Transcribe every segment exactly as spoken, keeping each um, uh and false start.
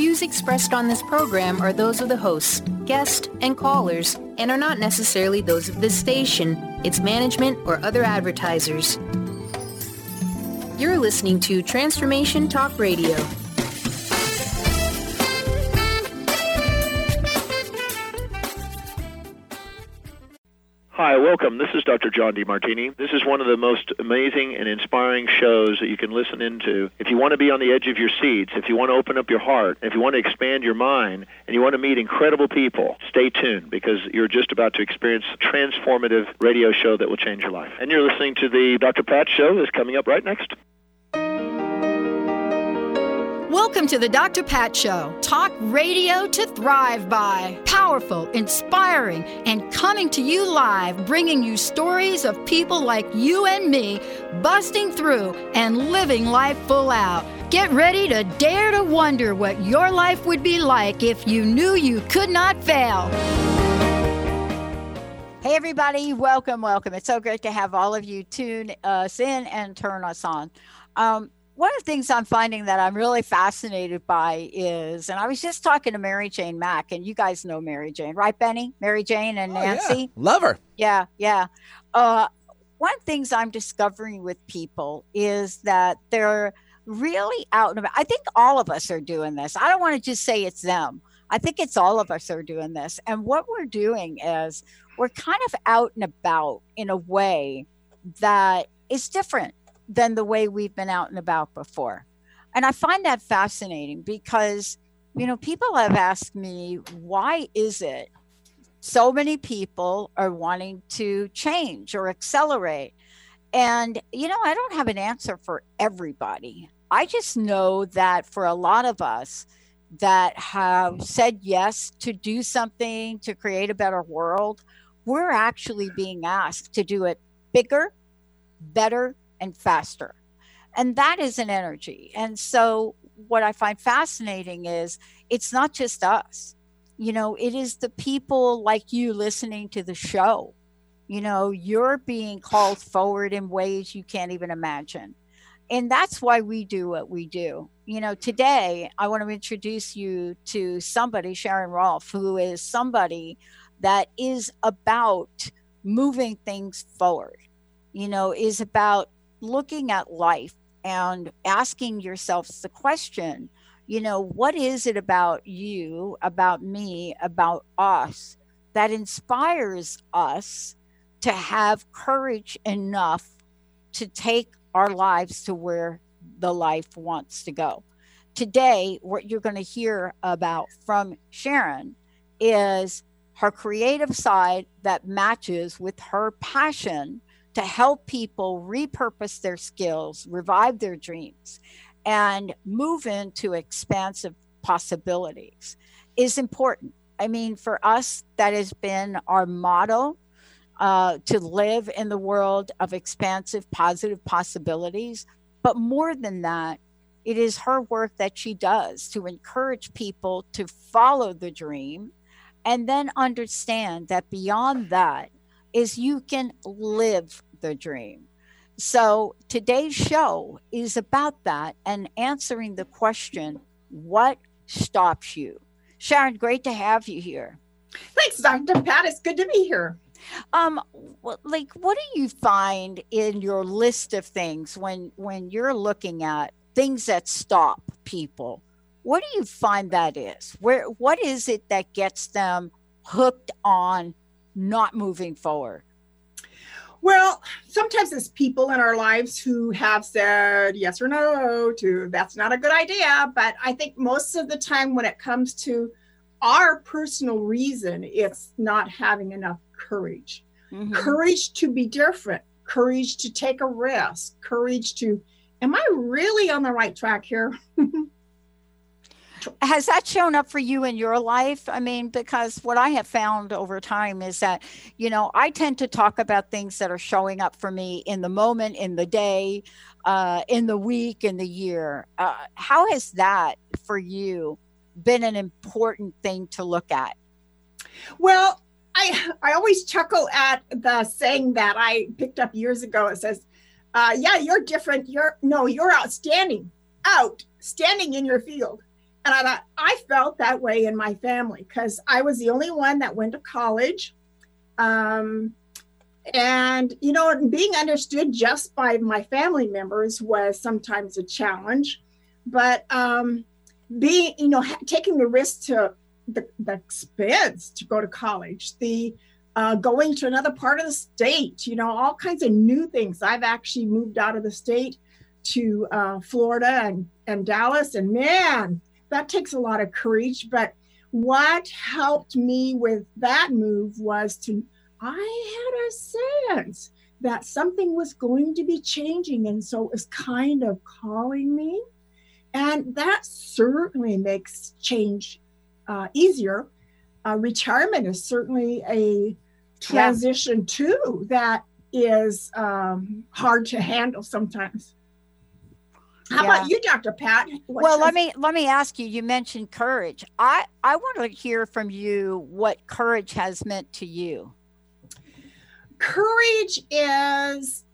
views expressed on this program are those of the hosts, guests, and callers, and are not necessarily those of this station, its management, or other advertisers. You're listening to Transformation Talk Radio. Hi, welcome. This is Doctor John DeMartini. This is one of the most amazing and inspiring shows that you can listen into. If you want to be on the edge of your seats, if you want to open up your heart, if you want to expand your mind, and you want to meet incredible people, stay tuned because you're just about to experience a transformative radio show that will change your life. And you're listening to the Doctor Pat Show that's coming up right next. Welcome to the Doctor Pat Show. Talk radio to thrive by. Powerful, inspiring, and coming to you live, bringing you stories of people like you and me, busting through and living life full out. Get ready to dare to wonder what your life would be like if you knew you could not fail. Hey everybody, welcome, welcome. It's so great to have all of you tune us in and turn us on. Um, One of the things I'm finding that I'm really fascinated by is, and I was just talking to Mary Jane Mack, and you guys know Mary Jane, right, Benny? Mary Jane and oh, Nancy? Yeah. Love her. Yeah, yeah. Uh, one of the things I'm discovering with people is that they're really out and about. I think all of us are doing this. I don't want to just say it's them. I think it's all of us are doing this. And what we're doing is we're kind of out and about in a way that is different than the way we've been out and about before. And I find that fascinating because, you know, people have asked me, why is it so many people are wanting to change or accelerate? And, you know, I don't have an answer for everybody. I just know that for a lot of us that have said yes to do something to create a better world, we're actually being asked to do it bigger, better, and faster. And that is an energy. And so what I find fascinating is it's not just us. You know, it is the people like you listening to the show. You know, you're being called forward in ways you can't even imagine. And that's why we do what we do. You know, today I want to introduce you to somebody, Sharon Rolfe, who is somebody that is about moving things forward, you know, is about looking at life and asking yourselves the question, you know, what is it about you, about me, about us that inspires us to have courage enough to take our lives to where the life wants to go? Today, what you're going to hear about from Sharon is her creative side that matches with her passion to help people repurpose their skills, revive their dreams, and move into expansive possibilities is important. I mean, for us, that has been our motto, uh, to live in the world of expansive, positive possibilities. But more than that, it is her work that she does to encourage people to follow the dream and then understand that beyond that, is you can live the dream. So today's show is about that and answering the question, what stops you? Sharon, great to have you here. Thanks, Doctor Pat. It's good to be here. Um, like, what do you find in your list of things when when you're looking at things that stop people? What do you find that is? Where what is it that gets them hooked on not moving forward? Well, sometimes it's people in our lives who have said yes or no to that's not a good idea. But I think most of the time when it comes to our personal reason, it's not having enough courage. Mm-hmm. Courage to be different, courage to take a risk, courage to, am I really on the right track here? Has that shown up for you in your life? I mean, because what I have found over time is that, you know, I tend to talk about things that are showing up for me in the moment, in the day, uh, in the week, in the year. Uh, how has that for you been an important thing to look at? Well, I I always chuckle at the saying that I picked up years ago. It says, uh, yeah, you're different. You're no, you're outstanding, outstanding in your field. And I thought, I felt that way in my family because I was the only one that went to college. Um, and, you know, being understood just by my family members was sometimes a challenge. But um, being, you know, taking the risk to the, the expense to go to college, the uh, going to another part of the state, you know, all kinds of new things. I've actually moved out of the state to uh, Florida and, and Dallas, and man, that takes a lot of courage. But what helped me with that move was to, I had a sense that something was going to be changing. And so it was kind of calling me. And that certainly makes change uh, easier. Uh, retirement is certainly a transition yeah. too that is um, hard to handle sometimes. How yeah. about you, Doctor Pat? What well, let me let me ask you. You mentioned courage. I I want to hear from you what courage has meant to you. Courage is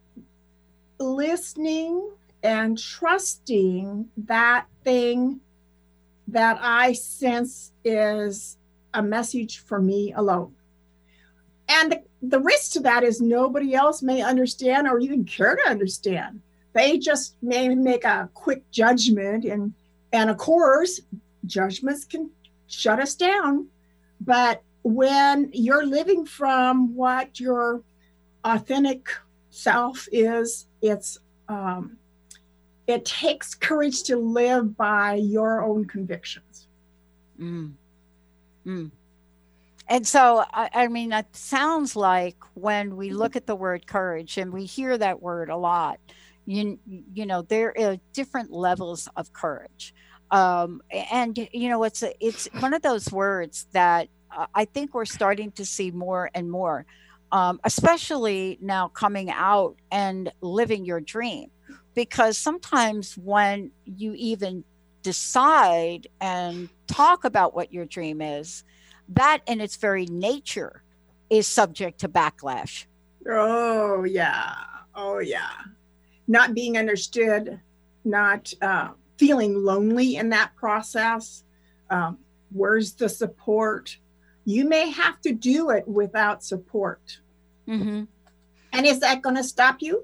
listening and trusting that thing that I sense is a message for me alone. And the, the risk to that is nobody else may understand or even care to understand. They just may make a quick judgment, and and of course, judgments can shut us down. But when you're living from what your authentic self is, it's um, it takes courage to live by your own convictions. Mm. Mm. And so, I, I mean, it sounds like when we look at the word courage, and we hear that word a lot, you, you know, there are different levels of courage. Um, and, you know, it's, a, it's one of those words that uh, I think we're starting to see more and more, um, especially now coming out and living your dream. Because sometimes when you even decide and talk about what your dream is, that in its very nature is subject to backlash. Oh, yeah. Oh, yeah. Not being understood, not uh, feeling lonely in that process. Um, where's the support? You may have to do it without support. Mm-hmm. And is that going to stop you?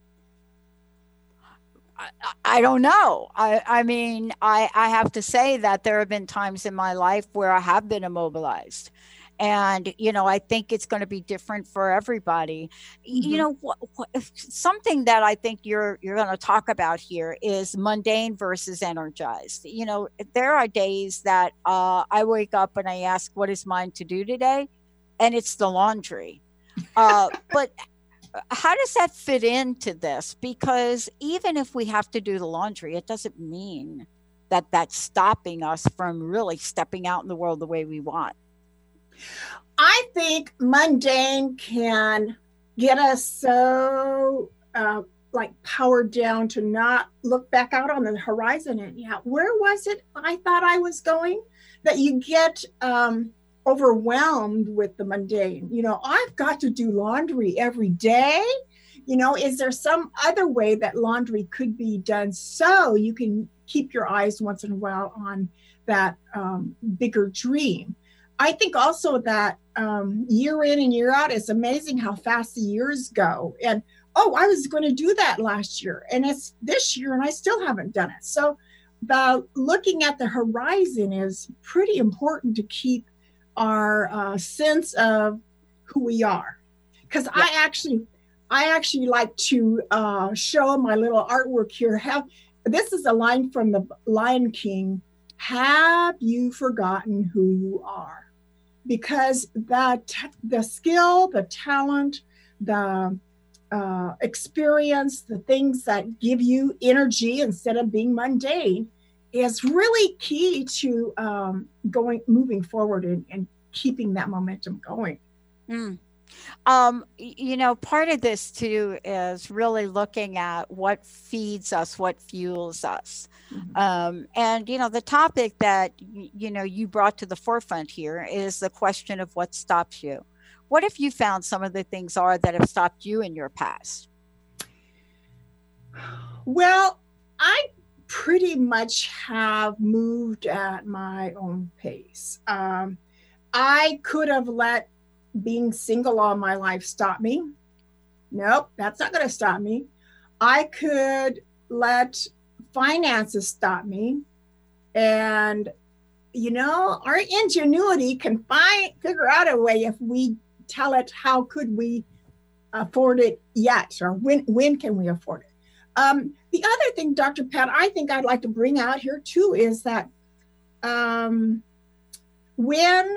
I, I don't know. I, I mean, I, I have to say that there have been times in my life where I have been immobilized. And, you know, I think it's going to be different for everybody. Mm-hmm. You know, what, what, something that I think you're you're going to talk about here is mundane versus energized. You know, there are days that uh, I wake up and I ask, what is mine to do today? And it's the laundry. Uh, but how does that fit into this? Because even if we have to do the laundry, it doesn't mean that that's stopping us from really stepping out in the world the way we want. I think mundane can get us so uh, like powered down to not look back out on the horizon and, yeah, where was it I thought I was going? That you get um, overwhelmed with the mundane. You know, I've got to do laundry every day. You know, is there some other way that laundry could be done so you can keep your eyes once in a while on that um, bigger dream? I think also that um, year in and year out, it's amazing how fast the years go. And, oh, I was going to do that last year, and it's this year, and I still haven't done it. So the looking at the horizon is pretty important to keep our uh, sense of who we are. Because yeah. I actually, I actually like to uh, show my little artwork here. Have this is a line from the Lion King. Have you forgotten who you are? Because that the skill, the talent, the uh, experience, the things that give you energy instead of being mundane is really key to um, going, moving forward and, and keeping that momentum going. Mm. Um, you know, part of this too is really looking at what feeds us, what fuels us. Mm-hmm. Um, and, you know, the topic that, you know, you brought to the forefront here is the question of what stops you. What if you found some of the things are that have stopped you in your past? Well, I pretty much have moved at my own pace. Um, I could have let being single all my life stop me. Nope, that's not going to stop me. I could let finances stop me. And, you know, our ingenuity can find, figure out a way if we tell it, how could we afford it yet? Or when, when can we afford it? Um, the other thing, Doctor Pat, I think I'd like to bring out here too, is that um, when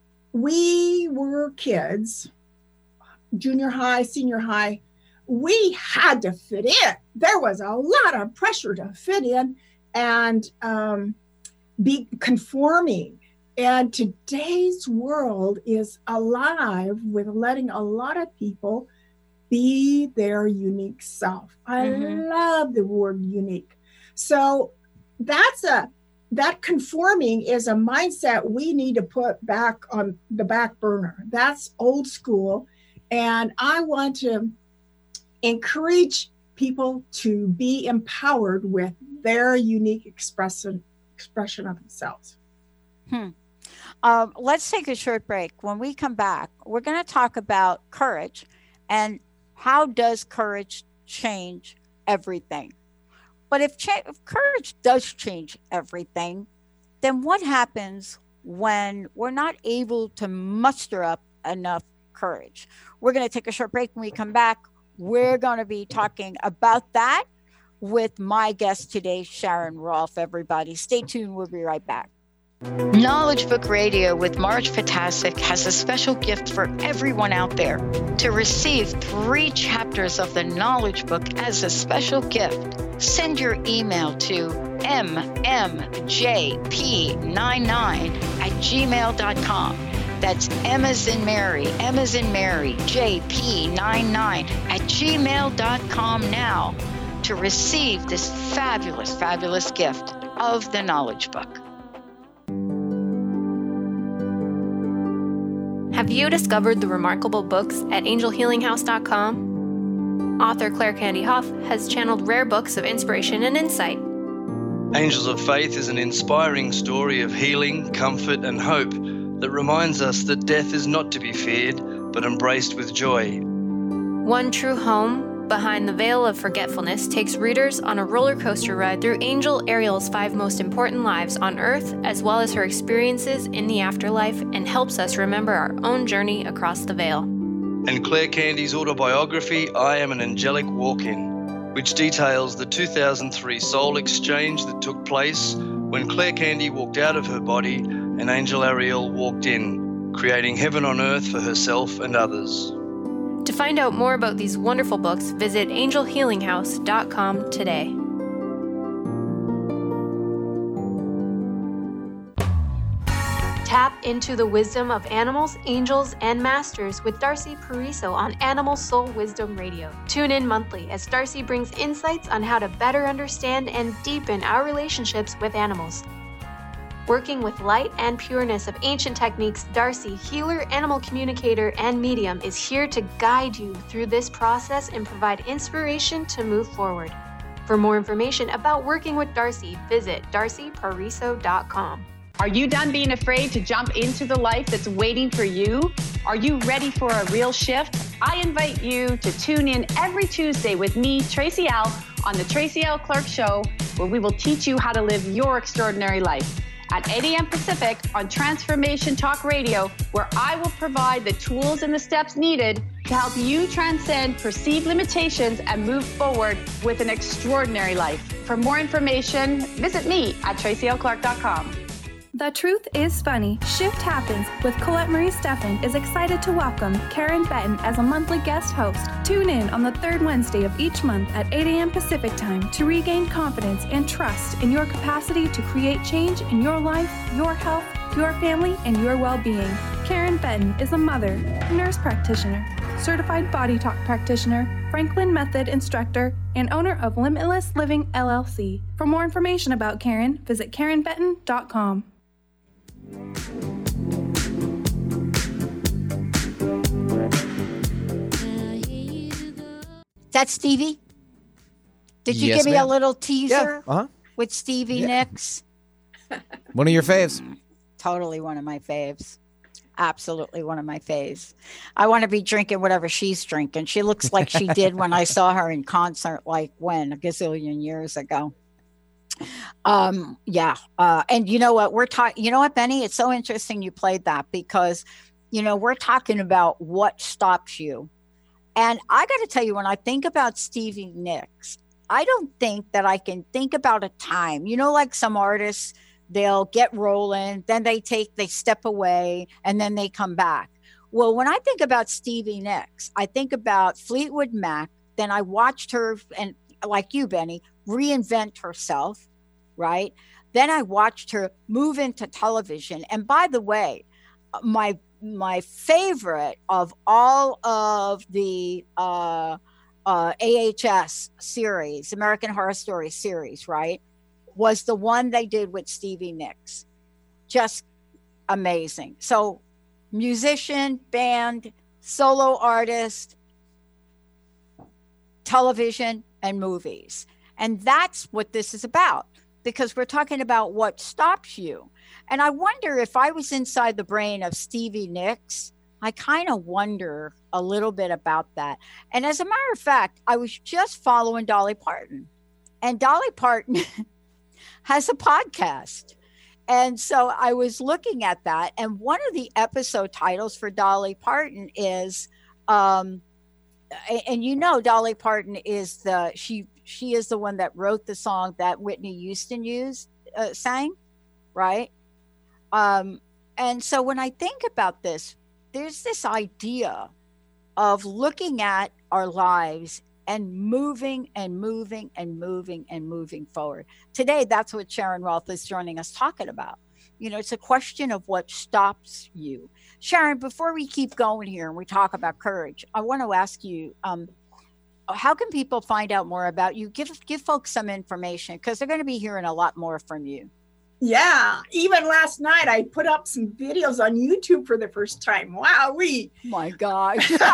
we were kids, junior high, senior high, we had to fit in. There was a lot of pressure to fit in and um, be conforming. And today's world is alive with letting a lot of people be their unique self. I mm-hmm. love the word unique. So that's a, that conforming is a mindset we need to put back on the back burner. That's old school. And I want to encourage people to be empowered with their unique expression, expression of themselves. Hmm. Um, let's take a short break. When we come back, we're going to talk about courage and how does courage change everything? But if, cha- if courage does change everything, then what happens when we're not able to muster up enough courage? We're going to take a short break. When we come back, we're going to be talking about that with my guest today, Sharon Rolfe, everybody. Stay tuned. We'll be right back. Knowledge Book Radio with Marge Potasic has a special gift for everyone out there. To receive three chapters of the Knowledge Book as a special gift, send your email to m m j p nine nine at gmail dot com. That's M as in Mary, M as in Mary, J P nine nine at gmail dot com now to receive this fabulous, fabulous gift of the Knowledge Book. Have you discovered the remarkable books at angel healing house dot com? Author Claire Candy Hough has channeled rare books of inspiration and insight. Angels of Faith is an inspiring story of healing, comfort, and hope that reminds us that death is not to be feared, but embraced with joy. One True Home, Behind the Veil of Forgetfulness, takes readers on a roller coaster ride through Angel Ariel's five most important lives on Earth, as well as her experiences in the afterlife, and helps us remember our own journey across the veil. And Claire Candy's autobiography, I Am an Angelic Walk-In, which details the two thousand three soul exchange that took place when Claire Candy walked out of her body and Angel Ariel walked in, creating heaven on earth for herself and others. To find out more about these wonderful books, visit angel healing house dot com today. Tap into the wisdom of animals, angels, and masters with Darcy Pariso on Animal Soul Wisdom Radio. Tune in monthly as Darcy brings insights on how to better understand and deepen our relationships with animals. Working with light and pureness of ancient techniques, Darcy, healer, animal communicator, and medium, is here to guide you through this process and provide inspiration to move forward. For more information about working with Darcy, visit darcy pariso dot com. Are you done being afraid to jump into the life that's waiting for you? Are you ready for a real shift? I invite you to tune in every Tuesday with me, Tracy L, on the Tracy L Clark Show, where we will teach you how to live your extraordinary life. At eight a.m. Pacific on Transformation Talk Radio, where I will provide the tools and the steps needed to help you transcend perceived limitations and move forward with an extraordinary life. For more information, visit me at tracy l clark dot com. The Truth is Funny, Shift Happens with Colette Marie Steffen is excited to welcome Karen Benton as a monthly guest host. Tune in on the third Wednesday of each month at eight a.m. Pacific Time to regain confidence and trust in your capacity to create change in your life, your health, your family, and your well-being. Karen Benton is a mother, nurse practitioner, certified body talk practitioner, Franklin Method instructor, and owner of Limitless Living L L C. For more information about Karen, visit karen benton dot com. That's Stevie. Did you Yes, give me ma'am. a little teaser Yeah. Uh-huh. with Stevie Yeah. Nicks? One of your faves. Totally one of my faves. Absolutely one of my faves. I want to be drinking whatever she's drinking. She looks like she did when I saw her in concert, like when, a gazillion years ago. Um, yeah. Uh, and you know what? We're talking, you know what, Benny? It's so interesting you played that because, you know, we're talking about what stops you. And I got to tell you, when I think about Stevie Nicks, I don't think that I can think about a time, you know, like some artists, they'll get rolling, then they take, they step away, and then they come back. Well, when I think about Stevie Nicks, I think about Fleetwood Mac. Then I watched her, and like you, Benny, reinvent herself, right? Then I watched her move into television. And by the way, my my favorite of all of the uh, uh, A H S series, American Horror Story series, right, was the one they did with Stevie Nicks. Just amazing. So musician, band, solo artist, television, and movies. And that's what this is about, because we're talking about what stops you. And I wonder if I was inside the brain of Stevie Nicks, I kind of wonder a little bit about that. And as a matter of fact, I was just following Dolly Parton. And Dolly Parton has a podcast. And so I was looking at that. And one of the episode titles for Dolly Parton is, um, and you know, Dolly Parton is the, she, she is the one that wrote the song that Whitney Houston used, uh, sang, right? Um, and so when I think about this, there's this idea of looking at our lives and moving and moving and moving and moving forward. Today, that's what Sharon Rolfe is joining us talking about. You know, it's a question of what stops you. Sharon, before we keep going here and we talk about courage, I want to ask you, um, how can people find out more about you? Give give folks some information, because they're going to be hearing a lot more from you. Yeah, even last night I put up some videos on YouTube for the first time. Wow, we my gosh. Look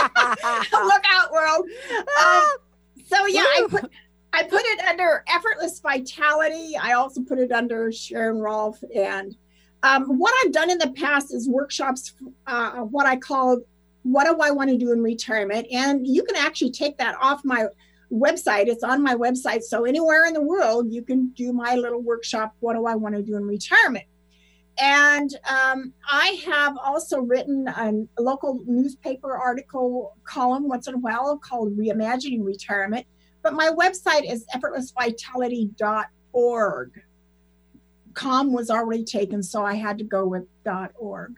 out, world. Um, so yeah, I put I put it under Effortless Vitality. I also put it under Sharon Rolfe. And um, what I've done in the past is workshops, uh, what I call What Do I Want to Do in Retirement? And you can actually take that off my website. It's on my website. So anywhere in the world, you can do my little workshop, What Do I Want to Do in Retirement? And um, I have also written a local newspaper article column once in a while called Reimagining Retirement. But my website is effortless vitality dot org. Com was already taken, so I had to go with .org.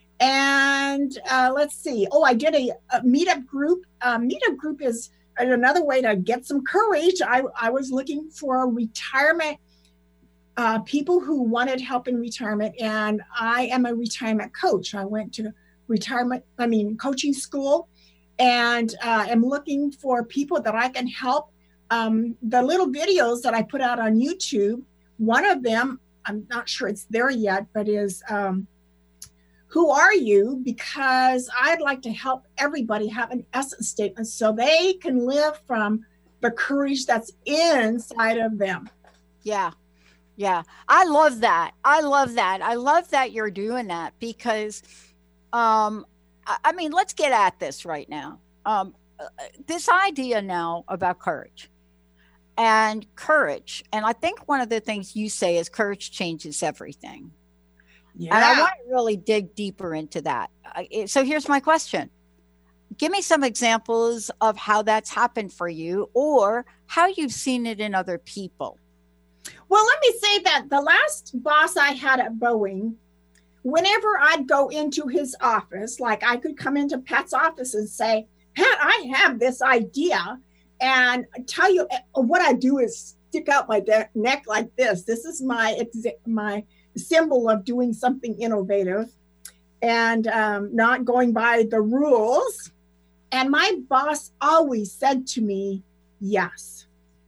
And uh, let's see. Oh, I did a, a meetup group. Uh, meetup group is another way to get some courage. I, I was looking for retirement uh, people who wanted help in retirement, and I am a retirement coach. I went to retirement, I mean, coaching school, and uh, am looking for people that I can help. Um, the little videos that I put out on YouTube, one of them, I'm not sure it's there yet, but is um, Who Are You? Because I'd like to help everybody have an essence statement so they can live from the courage that's inside of them. Yeah. Yeah. I love that. I love that. I love that you're doing that because, um, I, I mean, let's get at this right now. Um, this idea now about courage and courage. And I think one of the things you say is courage changes everything. Yeah. And I want to really dig deeper into that. So here's my question. Give me some examples of how that's happened for you or how you've seen it in other people. Well, let me say that the last boss I had at Boeing, whenever I'd go into his office, like I could come into Pat's office and say, Pat, I have this idea. And I tell you, what I do is stick out my de- neck like this. This is my my symbol of doing something innovative and um, not going by the rules. And my boss always said to me, yes.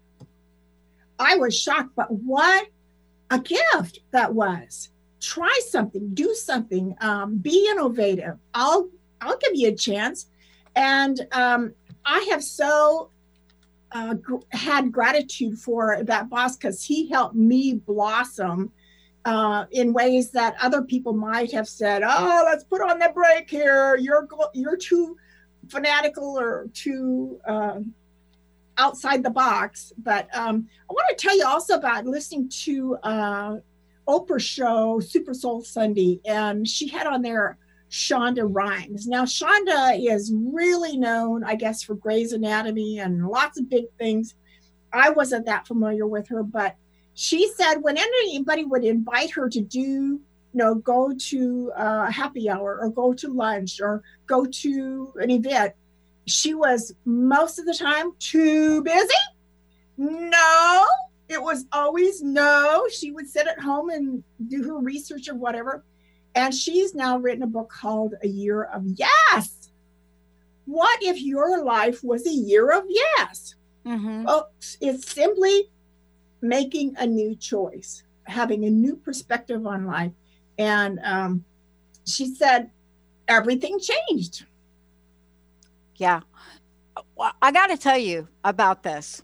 I was shocked, but what a gift that was. Try something, do something, um, be innovative. I'll I'll give you a chance. And um, I have so uh, gr- had gratitude for that boss because he helped me blossom uh, in ways that other people might have said, "Oh, let's put on the brake here. You're go- you're too fanatical or too uh, outside the box." But um, I want to tell you also about listening to uh, Oprah's show, Super Soul Sunday, and she had on there Shonda Rhimes. Now, Shonda is really known, I guess, for Grey's Anatomy and lots of big things. I wasn't that familiar with her, but she said when anybody would invite her to do, you know, go to a happy hour or go to lunch or go to an event, she was most of the time too busy. No, it was always no. She would sit at home and do her research or whatever. And she's now written a book called A Year of Yes. What if your life was a year of yes? Mm-hmm. Well, it's simply making a new choice, having a new perspective on life. And um, she said, everything changed. Yeah. Well, I got to tell you about this.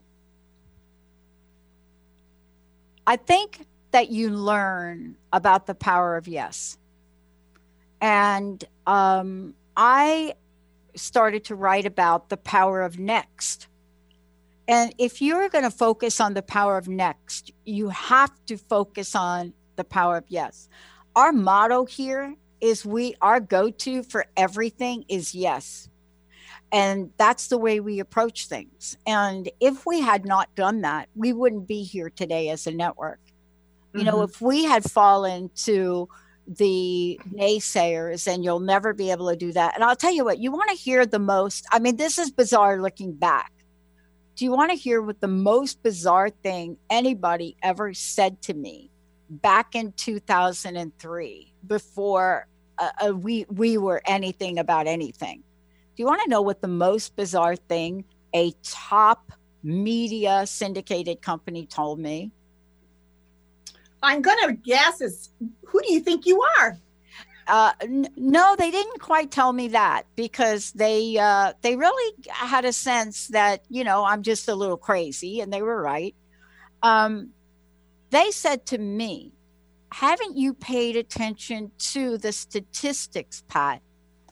I think that you learn about the power of yes. And um, I started to write about the power of next. And if you're going to focus on the power of next, you have to focus on the power of yes. Our motto here is we, our go-to for everything is yes. And that's the way we approach things. And if we had not done that, we wouldn't be here today as a network. You mm-hmm. know, if we had fallen to the naysayers and you'll never be able to do that. And I'll tell you what, you want to hear the most, I mean, this is bizarre looking back. Do you want to hear what the most bizarre thing anybody ever said to me back in two thousand three before uh, uh, we, we were anything about anything? Do you want to know what the most bizarre thing a top media syndicated company told me? I'm going to guess is, who do you think you are? Uh, n- no, they didn't quite tell me that because they uh, they really had a sense that, you know, I'm just a little crazy, and they were right. Um, they said to me, haven't you paid attention to the statistics, Pat?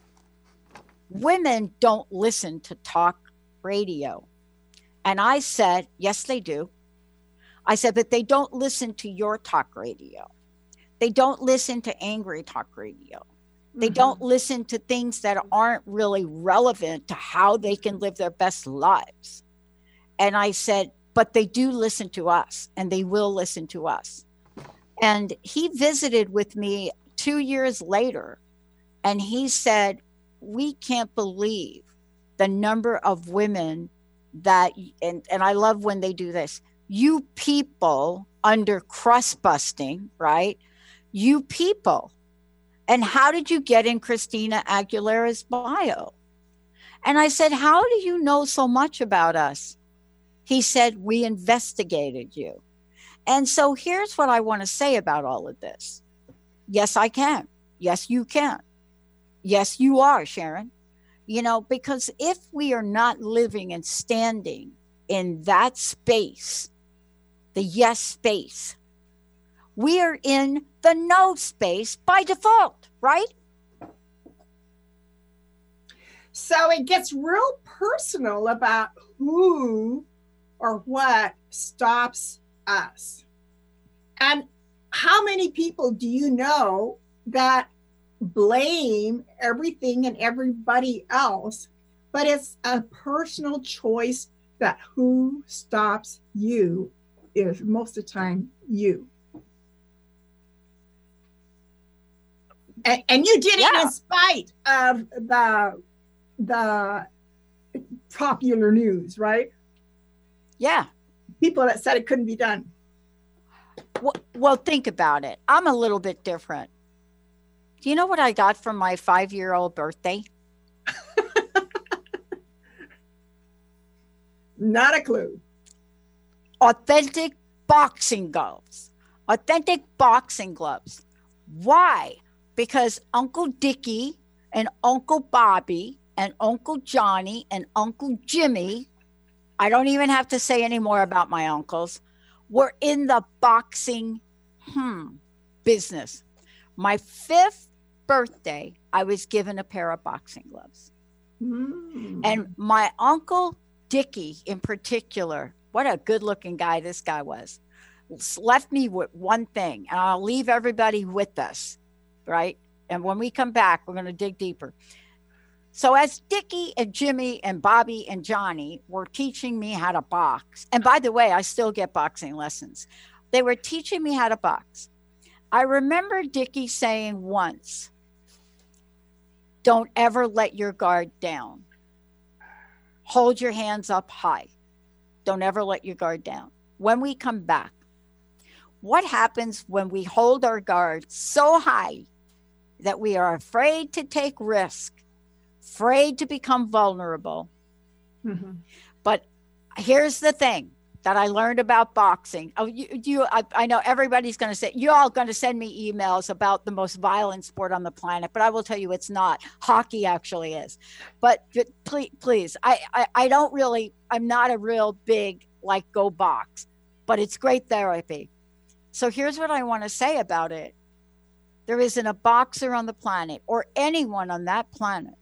Women don't listen to talk radio. And I said, yes, they do. I said, but they don't listen to your talk radio. They don't listen to angry talk radio. They mm-hmm. don't listen to things that aren't really relevant to how they can live their best lives. And I said, but they do listen to us, and they will listen to us. And he visited with me two years later, and he said, we can't believe the number of women that, and, and I love when they do this, you people under crust busting, right? You people. And how did you get in Christina Aguilera's bio? And I said, how do you know so much about us? He said, we investigated you. And so here's what I want to say about all of this. Yes, I can. Yes, you can. Yes, you are, Sharon. You know, because if we are not living and standing in that space, the yes space, we are in the no space by default, right? So it gets real personal about who or what stops us. And how many people do you know that blame everything and everybody else, but it's a personal choice that who stops you is most of the time you. And, and you did it yeah. in spite of the the popular news, right? Yeah. People that said it couldn't be done. Well, well, think about it. I'm a little bit different. Do you know what I got for my five-year-old birthday? Not a clue. Authentic boxing gloves. Authentic boxing gloves. Why? Because Uncle Dickie and Uncle Bobby and Uncle Johnny and Uncle Jimmy I don't even have to say any more about my uncles, were in the boxing hmm, business. My fifth birthday, I was given a pair of boxing gloves. Mm. And my uncle Dickie in particular, what a good looking guy this guy was, left me with one thing, and I'll leave everybody with this, right? And when we come back, we're going to dig deeper. So as Dickie and Jimmy and Bobby and Johnny were teaching me how to box, and by the way, I still get boxing lessons. They were teaching me how to box. I remember Dickie saying once, don't ever let your guard down. Hold your hands up high. Don't ever let your guard down. When we come back, what happens when we hold our guard so high that we are afraid to take risk, afraid to become vulnerable? Mm-hmm. But here's the thing that I learned about boxing. Oh, you, you I, I know everybody's going to say, you're all going to send me emails about the most violent sport on the planet, but I will tell you it's not. Hockey actually is. But please, please, I, I, I don't really, I'm not a real big, like, go box, but it's great therapy. So here's what I want to say about it. There isn't a boxer on the planet or anyone on that planet,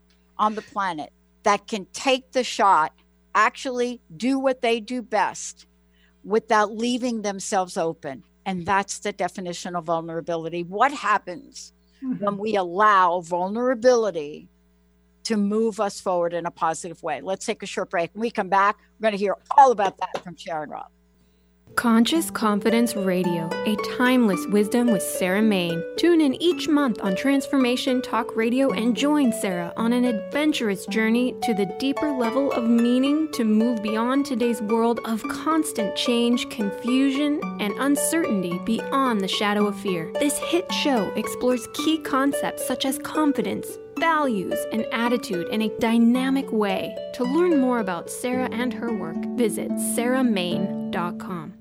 on the planet, that can take the shot, actually do what they do best without leaving themselves open. And that's the definition of vulnerability. What happens mm-hmm. when we allow vulnerability to move us forward in a positive way? Let's take a short break. When we come back, we're going to hear all about that from Sharon Robb. Conscious Confidence Radio, a timeless wisdom with Sarah Main. Tune in each month on Transformation Talk Radio and join Sarah on an adventurous journey to the deeper level of meaning to move beyond today's world of constant change, confusion, and uncertainty beyond the shadow of fear. This hit show explores key concepts such as confidence, values, and attitude in a dynamic way. To learn more about Sarah and her work, visit sarah main dot com.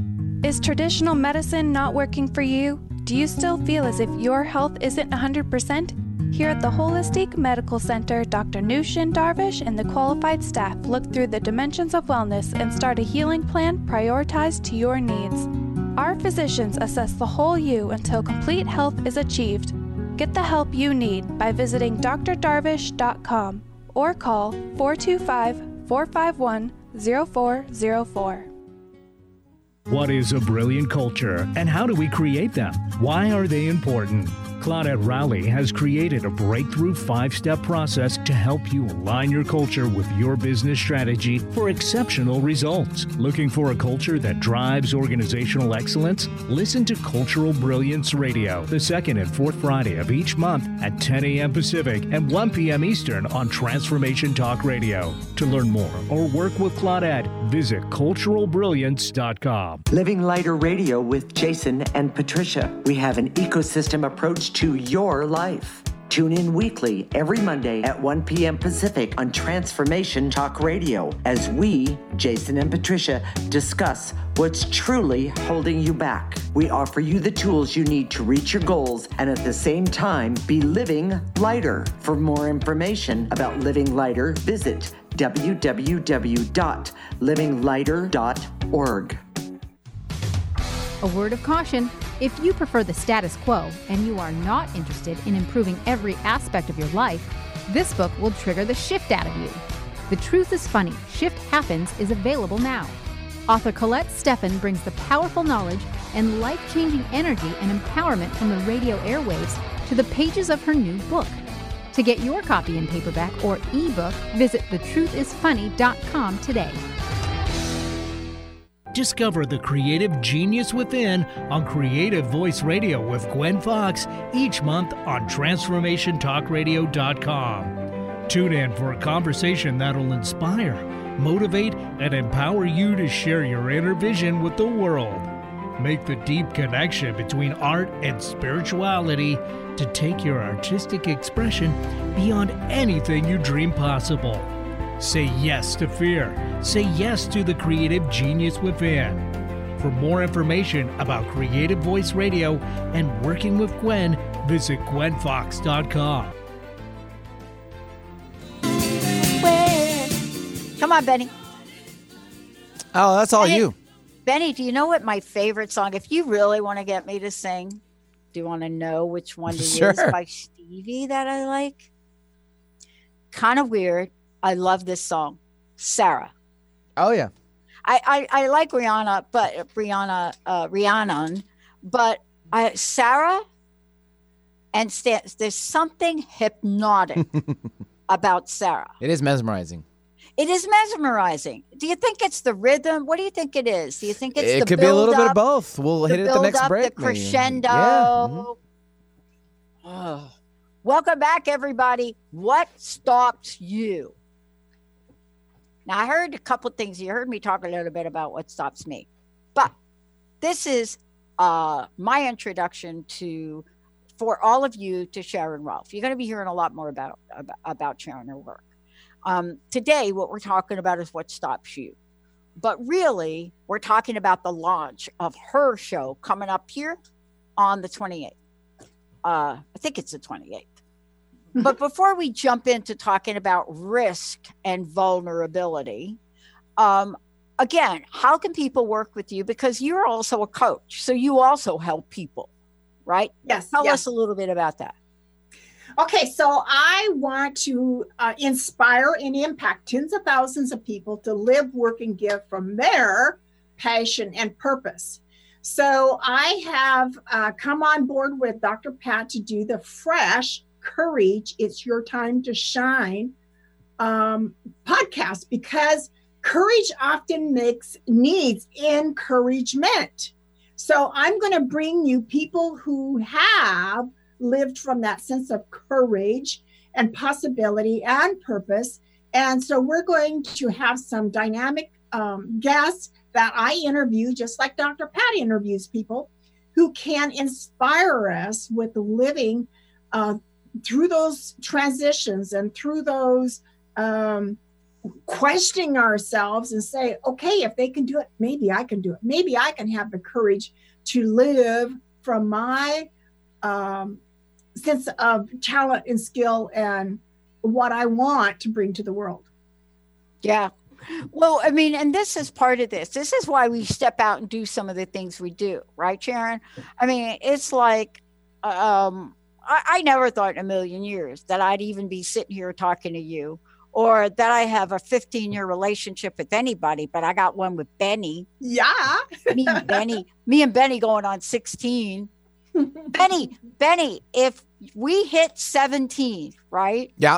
Is traditional medicine not working for you? Do you still feel as if your health isn't one hundred percent? Here at the Holistic Medical Center, Doctor Nushin Darvish and the qualified staff look through the dimensions of wellness and start a healing plan prioritized to your needs. Our physicians assess the whole you until complete health is achieved. Get the help you need by visiting d r darvish dot com or call four two five, four five one, zero four zero four. What is a brilliant culture, and how do we create them? Why are they important? Claudette Rowley has created a breakthrough five-step process to help you align your culture with your business strategy for exceptional results. Looking for a culture that drives organizational excellence? Listen to Cultural Brilliance Radio, the second and fourth Friday of each month at ten a.m. Pacific and one p.m. Eastern on Transformation Talk Radio. To learn more or work with Claudette, visit cultural brilliance dot com. Living Lighter Radio with Jason and Patricia. We have an ecosystem approach to your life. Tune in weekly every Monday at one p.m. Pacific on Transformation Talk Radio as we, Jason and Patricia, discuss what's truly holding you back. We offer you the tools you need to reach your goals and at the same time be living lighter. For more information about Living Lighter, visit w w w dot living lighter dot org. A word of caution, if you prefer the status quo and you are not interested in improving every aspect of your life, this book will trigger the shift out of you. The Truth is Funny, Shift Happens is available now. Author Colette Steffen brings the powerful knowledge and life-changing energy and empowerment from the radio airwaves to the pages of her new book. To get your copy in paperback or ebook, visit the truth is funny dot com today. Discover the creative genius within on Creative Voice Radio with Gwen Fox each month on Transformation Talk Radio dot com. Tune in for a conversation that'll inspire, motivate, and empower you to share your inner vision with the world. Make the deep connection between art and spirituality to take your artistic expression beyond anything you dream possible. Say yes to fear. Say yes to the creative genius within. For more information about Creative Voice Radio and working with Gwen, visit gwen fox dot com. Come on, Benny. Oh, that's all Benny, you. Benny, do you know what my favorite song, if you really want to get me to sing, do you want to know which one it Sure. is by Stevie that I like? Kind of weird. I love this song. Sarah. Oh, yeah. I, I, I like Rihanna, but Rihanna, uh, Rihanna, but I, Sarah and Stan, there's something hypnotic about Sarah. It is mesmerizing. It is mesmerizing. Do you think it's the rhythm? What do you think it is? Do you think it's It the could be a little bit of build-up, both. We'll hit it at the next build-up, break. the maybe. crescendo? Yeah. mhm. Oh. Welcome back, everybody. What stops you? Now, I heard a couple of things. You heard me talk a little bit about what stops me. But this is uh, my introduction to, for all of you, to Sharon Rolfe. You're going to be hearing a lot more about, about, about Sharon, her work. Um, today, what we're talking about is what stops you. But really, we're talking about the launch of her show coming up here on the twenty-eighth. Uh, I think it's the twenty-eighth. But before we jump into talking about risk and vulnerability, um, again, how can people work with you? Because you're also a coach, so you also help people, right? Yes. Tell yes. us a little bit about that. Okay, so I want to uh, inspire and impact tens of thousands of people to live, work, and give from their passion and purpose. So I have uh, come on board with Doctor Pat to do the Fresh Courage, It's Your Time to Shine um, podcast, because courage often makes needs encouragement. So I'm going to bring you people who have lived from that sense of courage and possibility and purpose. And so we're going to have some dynamic um, guests that I interview, just like Doctor Pat interviews people, who can inspire us with living uh, through those transitions and through those um, questioning ourselves and say, okay, if they can do it, maybe I can do it. Maybe I can have the courage to live from my um, sense of talent and skill and what I want to bring to the world. Yeah. Well, I mean, and this is part of this. This is why we step out and do some of the things we do, right, Sharon? I mean, it's like, um, I, I never thought in a million years that I'd even be sitting here talking to you, or that I have a fifteen year relationship with anybody, but I got one with Benny. Yeah. me and Benny, me and Benny going on sixteen. Benny, Benny, if we hit seventeen, right? Yeah.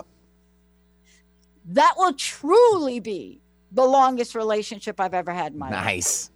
That will truly be the longest relationship I've ever had in my life. Nice.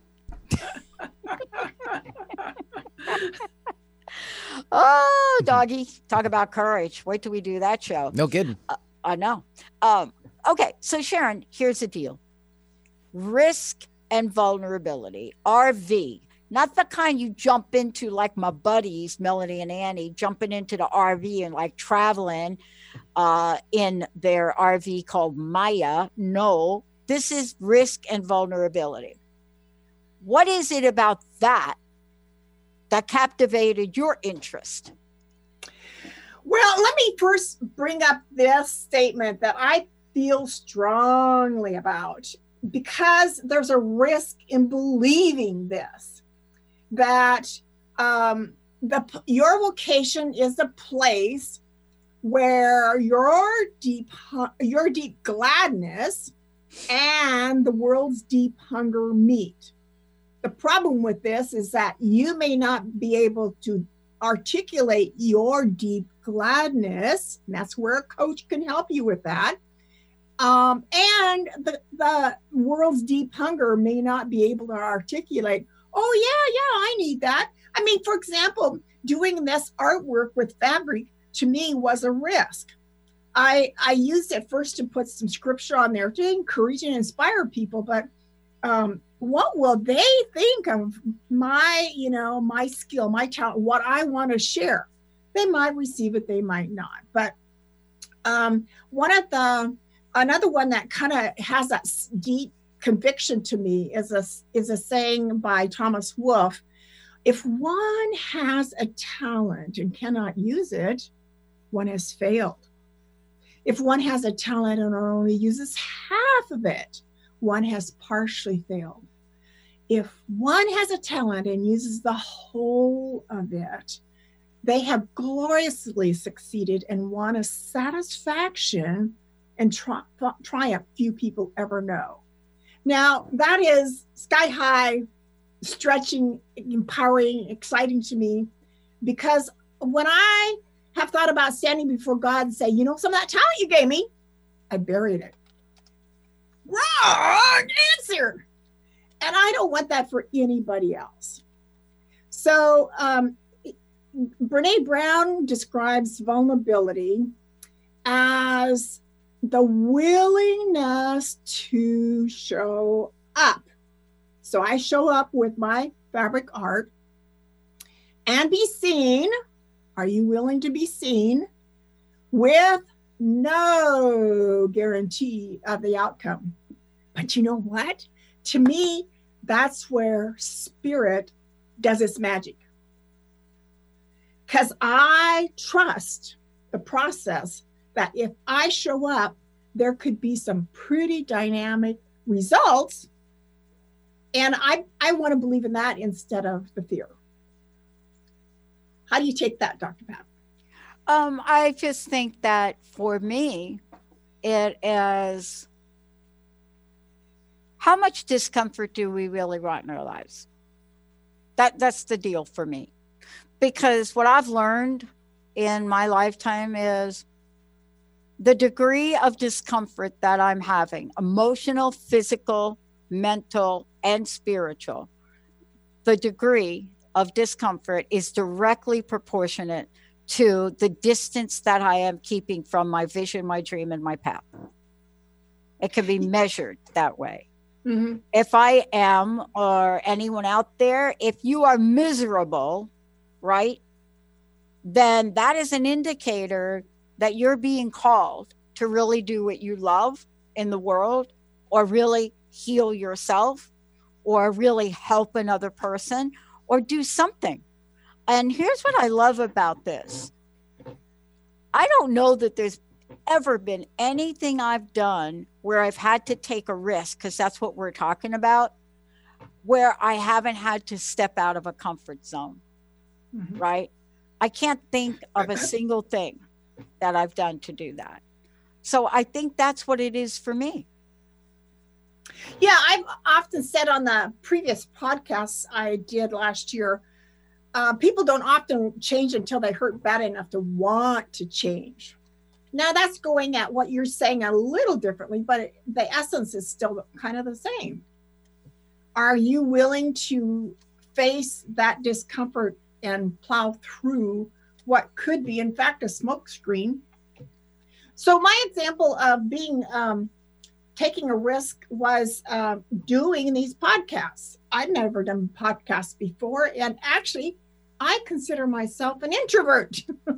Oh, doggy. Talk about courage. Wait till we do that show. No kidding. Uh, I know. Um, okay, so Sharon, here's the deal. Risk and vulnerability, R V. Not the kind you jump into like my buddies, Melanie and Annie, jumping into the R V and like traveling uh, in their R V called Maya. No, this is risk and vulnerability. What is it about that that captivated your interest? Well, let me first bring up this statement that I feel strongly about, because there's a risk in believing this, that um, the your vocation is a place where your deep your deep gladness and the world's deep hunger meet. The problem with this is that you may not be able to articulate your deep gladness, and that's where a coach can help you with that. Um, and the, the world's deep hunger may not be able to articulate, oh, yeah, yeah, I need that. I mean, for example, doing this artwork with fabric to me was a risk. I, I used it first to put some scripture on there to encourage and inspire people, but um, what will they think of my, you know, my skill, my talent, what I want to share? They might receive it, they might not. But um, one of the, another one that kind of has that deep conviction to me is a, is a saying by Thomas Wolfe: if one has a talent and cannot use it, one has failed. If one has a talent and only uses half of it, one has partially failed. if one has a talent and uses the whole of it, they have gloriously succeeded and won a satisfaction and tri- triumph few people ever know. Now, that is sky high, stretching, empowering, exciting to me, because when I have thought about standing before God and say, you know, some of that talent you gave me, I buried it. Wrong answer. And I don't want that for anybody else. So um, Brene Brown describes vulnerability as the willingness to show up. So I show up with my fabric art and be seen. Are you willing to be seen? With no guarantee of the outcome. But you know what? To me, that's where spirit does its magic. Because I trust the process that if I show up, there could be some pretty dynamic results. And I, I want to believe in that instead of the fear. How do you take that, Doctor Pat? Um, I just think that for me, it is, how much discomfort do we really want in our lives? That that's the deal for me. Because what I've learned in my lifetime is the degree of discomfort that I'm having, emotional, physical, mental, and spiritual, the degree of discomfort is directly proportionate to the distance that I am keeping from my vision, my dream, and my path. It can be measured that way. Mm-hmm. If I am, or anyone out there, if you are miserable, right, then that is an indicator that you're being called to really do what you love in the world, or really heal yourself, or really help another person, or do something. And here's what I love about this. I don't know that there's ever been anything I've done where I've had to take a risk, because that's what we're talking about, where I haven't had to step out of a comfort zone, mm-hmm. right? I can't think of a single thing that I've done to do that. So I think that's what it is for me. Yeah, I've often said on the previous podcasts I did last year, uh, people don't often change until they hurt bad enough to want to change. Now that's going at what you're saying a little differently, but it, the essence is still kind of the same. Are you willing to face that discomfort and plow through what could be, in fact, a smoke screen? So my example of being um, taking a risk was uh, doing these podcasts. I'd never done podcasts before, and actually, I consider myself an introvert.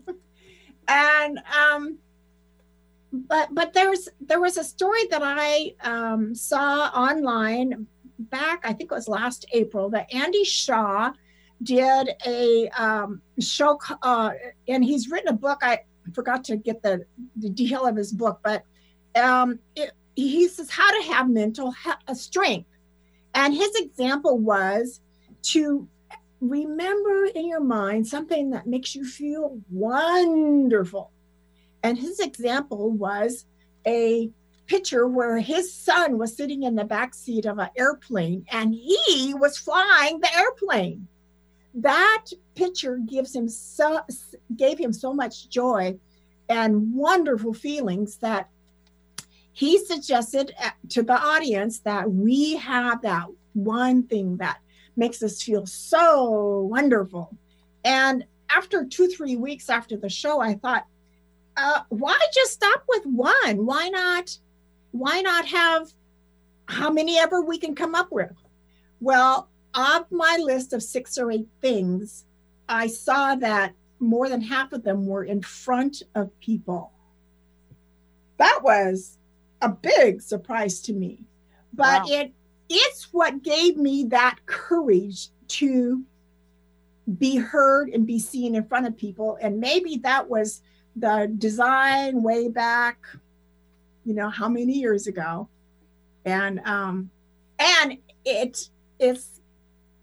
and um, but but there's there was a story that I um, saw online back, I think it was last April, that Andy Shaw did a um, show, uh, and he's written a book. I forgot to get the, the detail of his book, but um, it, he says how to have mental he- strength. And his example was to remember in your mind something that makes you feel wonderful. And his example was a picture where his son was sitting in the back seat of an airplane and he was flying the airplane. That picture gives him so gave him so much joy and wonderful feelings that he suggested to the audience that we have that one thing that makes us feel so wonderful. And after two, three weeks after the show, I thought, uh, why just stop with one? Why not? Why not have how many ever we can come up with? Well, of my list of six or eight things, I saw that more than half of them were in front of people. That was a big surprise to me, but wow. it it's what gave me that courage to be heard and be seen in front of people. And maybe that was the design way back, you know, how many years ago. And um, and it it's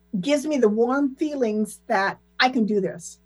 gives me the warm feelings that I can do this.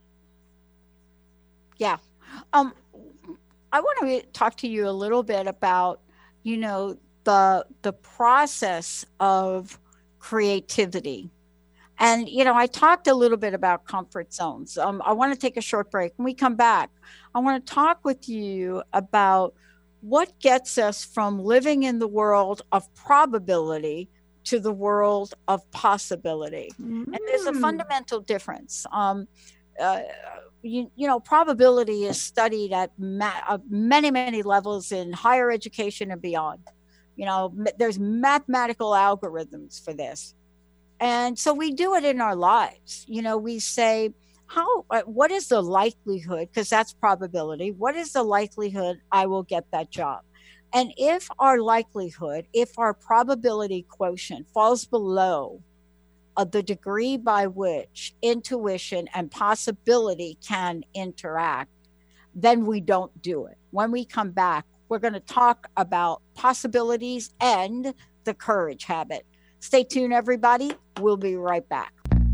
Yeah. Um, I want to talk to you a little bit about, you know, the the process of creativity. And, you know, I talked a little bit about comfort zones. Um, I want to take a short break. When we come back, I want to talk with you about what gets us from living in the world of probability to the world of possibility. Mm. And there's a fundamental difference. Um, uh, you, you know, probability is studied at ma- uh, many, many levels in higher education and beyond. You know, m- there's mathematical algorithms for this. And so we do it in our lives. You know, we say, how, uh, what is the likelihood, because that's probability, what is the likelihood I will get that job? And if our likelihood, if our probability quotient falls below uh, the degree by which intuition and possibility can interact, then we don't do it. When we come back, we're going to talk about possibilities and the courage habit. Stay tuned, everybody. We'll be right back.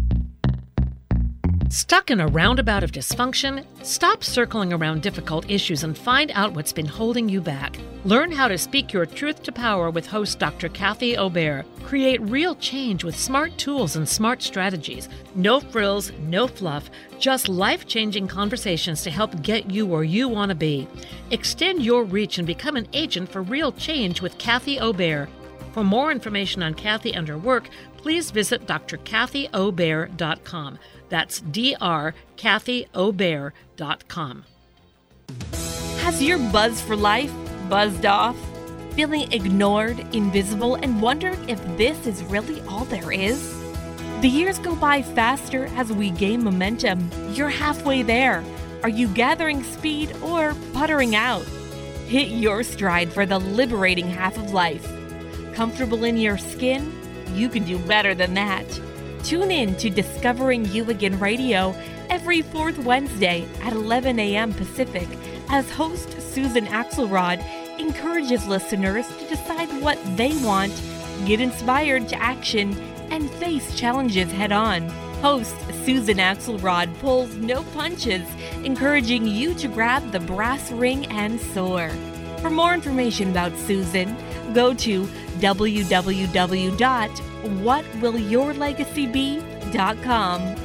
Stuck in a roundabout of dysfunction? Stop circling around difficult issues and find out what's been holding you back. Learn how to speak your truth to power with host Doctor Kathy Obear. Create real change with smart tools and smart strategies. No frills, no fluff, just life-changing conversations to help get you where you want to be. Extend your reach and become an agent for real change with Kathy Obear. For more information on Kathy and her work, please visit d r kathy obear dot com. That's D R Kathy Obear dot com. Has your buzz for life buzzed off? Feeling ignored, invisible, and wondering if this is really all there is? The years go by faster as we gain momentum. You're halfway there. Are you gathering speed or puttering out? Hit your stride for the liberating half of life. Comfortable in your skin? You can do better than that. Tune in to Discovering You Again Radio every fourth Wednesday at eleven a.m. Pacific as host Susan Axelrod encourages listeners to decide what they want, get inspired to action, and face challenges head on. Host Susan Axelrod pulls no punches, encouraging you to grab the brass ring and soar. For more information about Susan, go to w w w dot what will your legacy be dot com.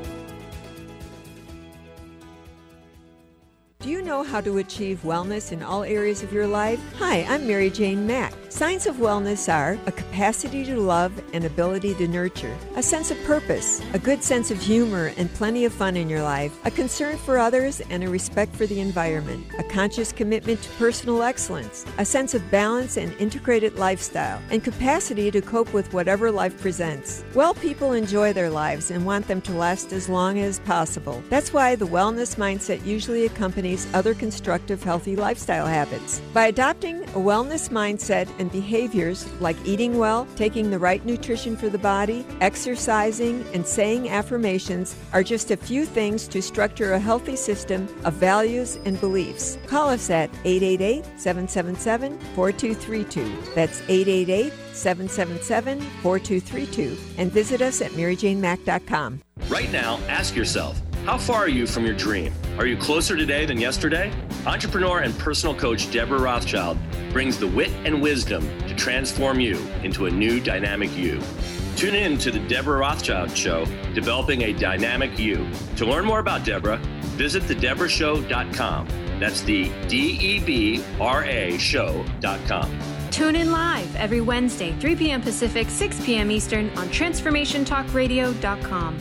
Do you know how to achieve wellness in all areas of your life? Hi, I'm Mary Jane Mack. Signs of wellness are a capacity to love and ability to nurture, a sense of purpose, a good sense of humor and plenty of fun in your life, a concern for others and a respect for the environment, a conscious commitment to personal excellence, a sense of balance and integrated lifestyle, and capacity to cope with whatever life presents. Well people enjoy their lives and want them to last as long as possible. That's why the wellness mindset usually accompanies other constructive, healthy lifestyle habits. By adopting a wellness mindset and behaviors like eating well, taking the right nutrition for the body, exercising, and saying affirmations are just a few things to structure a healthy system of values and beliefs. Call us at eight eight eight, seven seven seven, four two three two. That's eight eight eight, seven seven seven, four two three two. And visit us at mary jane mack dot com. Right now, ask yourself, how far are you from your dream? Are you closer today than yesterday? Entrepreneur and personal coach Deborah Rothschild brings the wit and wisdom to transform you into a new dynamic you. Tune in to the Deborah Rothschild Show, Developing a Dynamic You. To learn more about Deborah, visit the deborah show dot com. That's the D E B R A show dot com. Tune in live every Wednesday, three p.m. Pacific, six p.m. Eastern on transformation talk radio dot com.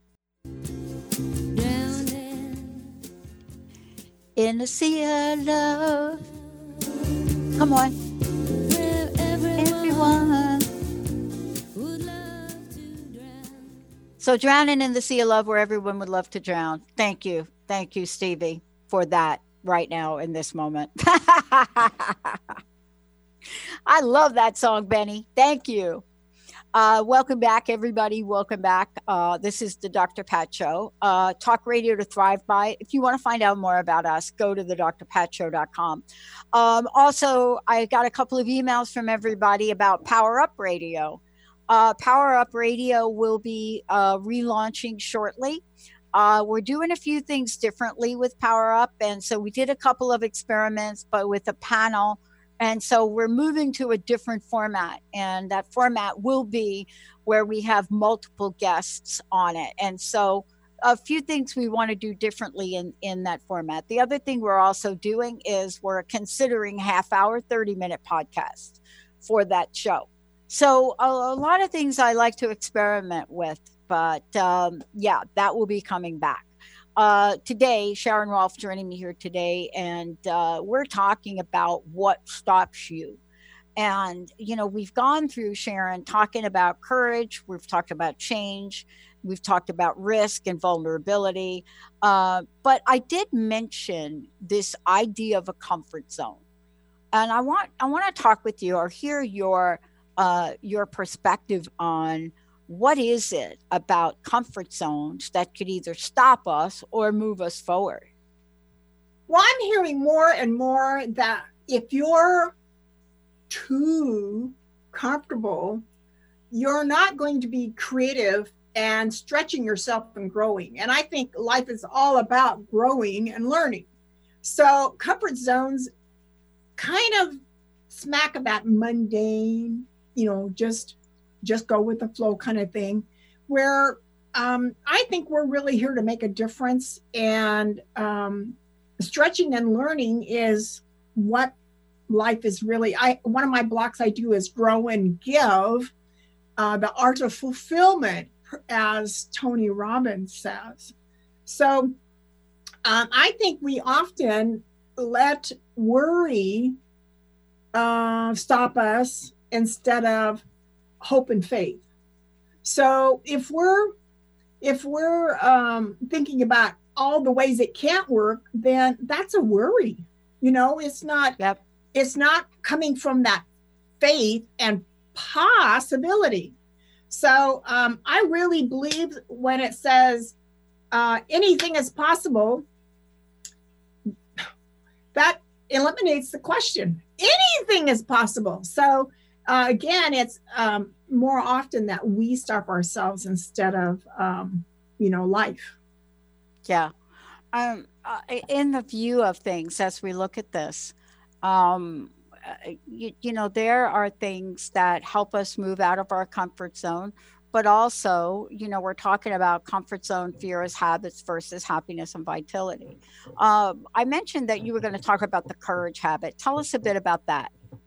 In a sea of love. Come on. Everyone. So drowning in the sea of love where everyone would love to drown. Thank you. Thank you, Stevie, for that right now in this moment. I love that song, Benny. Thank you. Uh, welcome back, everybody. Welcome back. Uh, this is the Doctor Pat Show. Uh, talk radio to thrive by. If you want to find out more about us, go to the d r pat show dot com. Um, also, I got a couple of emails from everybody about Power Up Radio. Uh, Power Up Radio will be uh, relaunching shortly. Uh, we're doing a few things differently with Power Up. And so we did a couple of experiments, but with a panel. And so we're moving to a different format. And that format will be where we have multiple guests on it. And so a few things we want to do differently in, in that format. The other thing we're also doing is we're considering half hour, thirty minute podcast for that show. So a, a lot of things I like to experiment with, but um, yeah, that will be coming back. Uh, today, Sharon Rolfe joining me here today, and uh, we're talking about what stops you. And, you know, we've gone through, Sharon, talking about courage. We've talked about change. We've talked about risk and vulnerability. Uh, but I did mention this idea of a comfort zone. And I want I want to talk with you or hear your uh, your perspective on what is it about comfort zones that could either stop us or move us forward? Well, I'm hearing more and more that if you're too comfortable, you're not going to be creative and stretching yourself and growing. And I think life is all about growing and learning. So comfort zones kind of smack of that mundane, you know, just just go with the flow kind of thing, where um, I think we're really here to make a difference. And um, stretching and learning is what life is really. I one of my blocks I do is grow and give, uh, the art of fulfillment, as Tony Robbins says. So um, I think we often let worry uh, stop us instead of hope and faith. So if we're if we're um, thinking about all the ways it can't work, then that's a worry. You know, it's not. Yep. It's not coming from that faith and possibility. So um, I really believe when it says uh, anything is possible, that eliminates the question. Anything is possible. So uh, again, it's um, more often that we stop ourselves instead of, um, you know, life. Yeah. Um, uh, in the view of things, as we look at this, um, you, you know, there are things that help us move out of our comfort zone, but also, you know, we're talking about comfort zone, fear as habits versus happiness and vitality. Um, I mentioned that you were going to talk about the courage habit. Tell us a bit about that.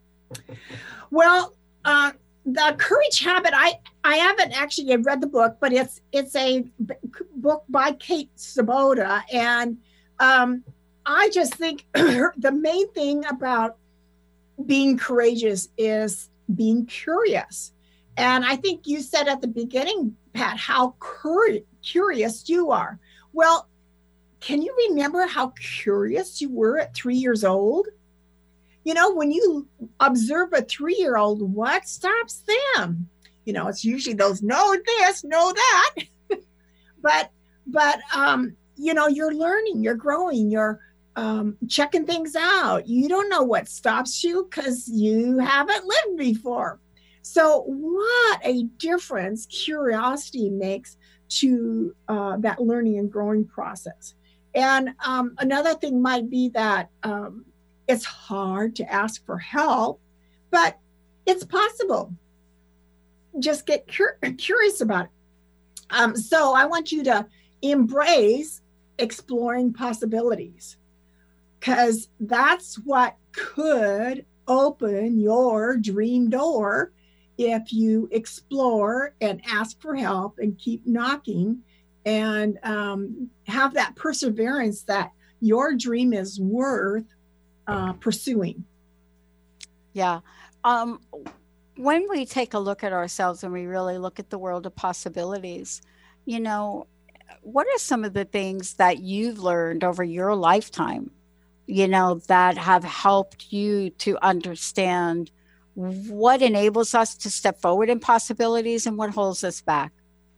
Well, uh, the courage habit, I, I haven't actually read the book, but it's it's a b- book by Kate Svoboda. And um, I just think the main thing about being courageous is being curious. And I think you said at the beginning, Pat, how cur- curious you are. Well, can you remember how curious you were at three years old? You know, when you observe a three-year-old, what stops them? You know, it's usually those, know this, know that. but, but um, you know, you're learning, you're growing, you're um, checking things out. You don't know what stops you because you haven't lived before. So what a difference curiosity makes to uh, that learning and growing process. And um, another thing might be that um, it's hard to ask for help, but it's possible. Just get cur- curious about it. Um, so I want you to embrace exploring possibilities, because that's what could open your dream door if you explore and ask for help and keep knocking and um, have that perseverance that your dream is worth uh, pursuing. Yeah. Um, when we take a look at ourselves and we really look at the world of possibilities, you know, what are some of the things that you've learned over your lifetime, you know, that have helped you to understand what enables us to step forward in possibilities and what holds us back?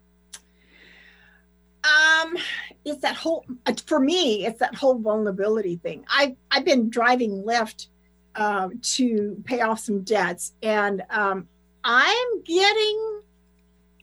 Um, it's that whole, for me, it's that whole vulnerability thing. I've, I've been driving Lyft uh, to pay off some debts, and um, I'm getting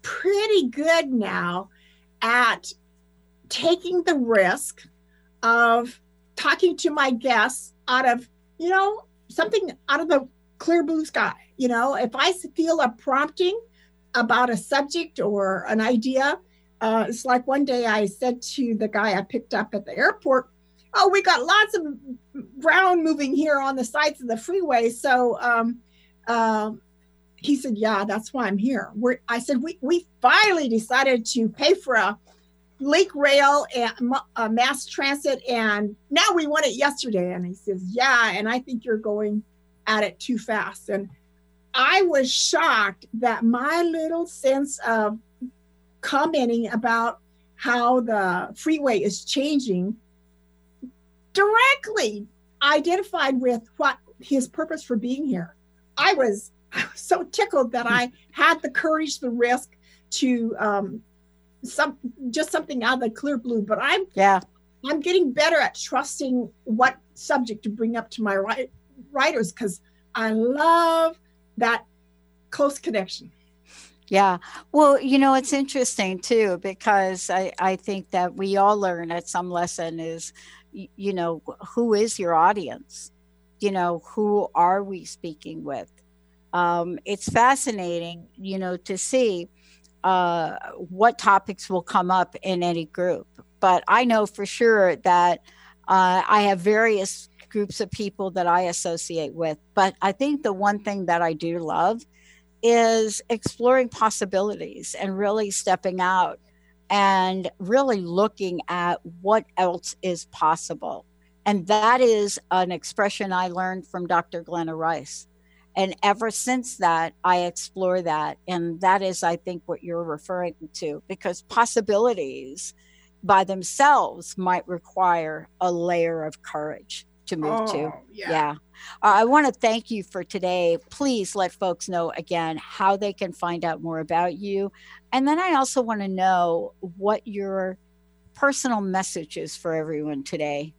pretty good now at taking the risk of talking to my guests out of, you know, something out of the clear blue sky. You know, if I feel a prompting about a subject or an idea, uh, it's like one day I said to the guy I picked up at the airport, oh, we got lots of ground moving here on the sides of the freeway. So um, uh, he said, yeah, that's why I'm here. We're, I said, we, we finally decided to pay for a link rail and uh, mass transit, and now we want it yesterday. And he says, yeah, and I think you're going at it too fast. And I was shocked that my little sense of commenting about how the freeway is changing directly identified with what his purpose for being here. I was so tickled that I had the courage, the risk to um, some just something out of the clear blue. But I'm yeah, I'm getting better at trusting what subject to bring up to my write, writers because I love that close connection. Yeah. Well, you know, it's interesting too, because I, I think that we all learn at some lesson is, you know, who is your audience? You know, who are we speaking with? Um, it's fascinating, you know, to see uh, what topics will come up in any group. But I know for sure that uh, I have various groups of people that I associate with. But I think the one thing that I do love is exploring possibilities and really stepping out and really looking at what else is possible. And that is an expression I learned from Doctor Glenna Rice. And ever since that, I explore that. And that is, I think, what you're referring to, because possibilities by themselves might require a layer of courage to move oh, to. Yeah. yeah. Uh, I want to thank you for today. Please let folks know again how they can find out more about you. And then I also want to know what your personal message is for everyone today.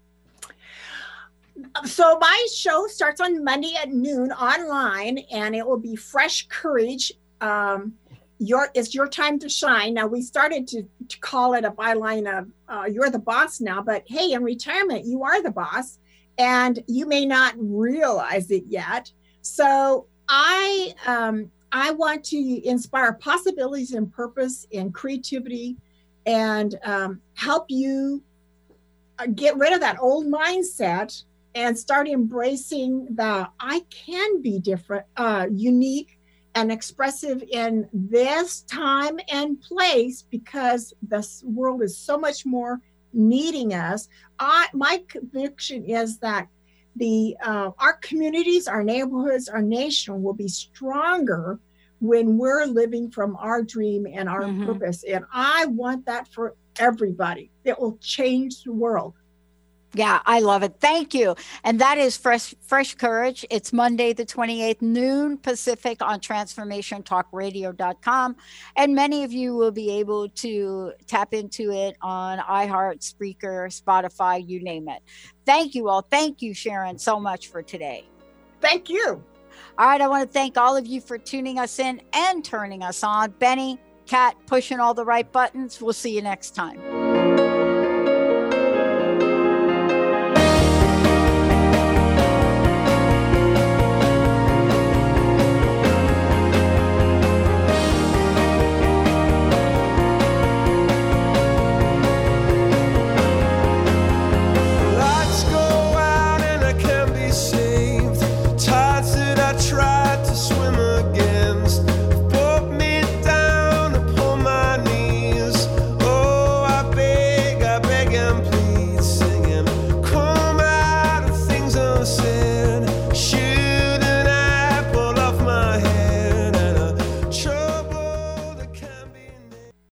So my show starts on Monday at noon online, and it will be Fresh Courage. Um, your it's your time to shine. Now we started to, to call it a byline of uh, you're the boss now, but hey, in retirement you are the boss, and you may not realize it yet. So I um, I want to inspire possibilities and purpose and creativity, and um, help you get rid of that old mindset and start embracing the I can be different, uh, unique, and expressive in this time and place, because this world is so much more needing us. I, my conviction is that the uh, our communities, our neighborhoods, our nation will be stronger when we're living from our dream and our mm-hmm. purpose. And I want that for everybody. It will change the world. Yeah, I love it. Thank you. And that is Fresh Fresh Courage. It's Monday the twenty-eighth, noon Pacific on transformation talk radio dot com. And many of you will be able to tap into it on iHeart, Spreaker, Spotify, you name it. Thank you all. Thank you, Sharon, so much for today. Thank you. All right. I want to thank all of you for tuning us in and turning us on. Benny, Kat, pushing all the right buttons. We'll see you next time.